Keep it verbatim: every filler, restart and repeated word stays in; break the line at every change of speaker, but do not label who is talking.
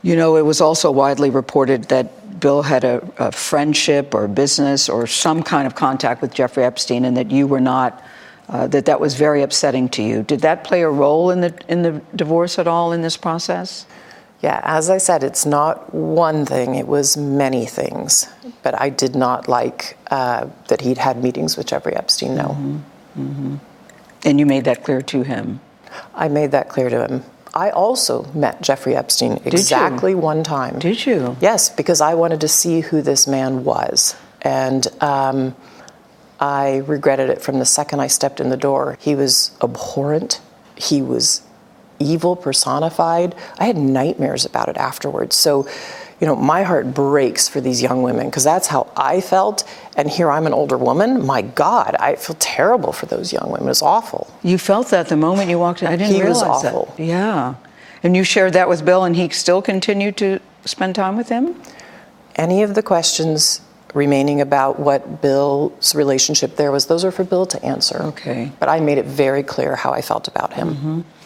You know, it was also widely reported that Bill had a, a friendship or business or some kind of contact with Jeffrey Epstein, and that you were not, uh, that that was very upsetting to you. Did that play a role in the in the divorce at all in this process?
Yeah, as I said, it's not one thing, it was many things. But I did not like uh, that he'd had meetings with Jeffrey Epstein, no.
Mm-hmm. Mm-hmm. And you made that clear to him?
I made that clear to him. I also met Jeffrey Epstein exactly one time.
Did you?
Yes, because I wanted to see who this man was. And um, I regretted it from the second I stepped in the door. He was abhorrent. He was evil personified. I had nightmares about it afterwards. So, you know, my heart breaks for these young women because that's how I felt. And here I'm an older woman. My God, I feel terrible for those young women. It's awful.
You felt that the moment you walked in? I didn't
he
realize
was awful.
That. Yeah. And you shared that with Bill, and he still continued to spend time with him?
Any of the questions remaining about what Bill's relationship there was, those are for Bill to answer.
Okay.
But I made it very clear how I felt about him.
Mm-hmm.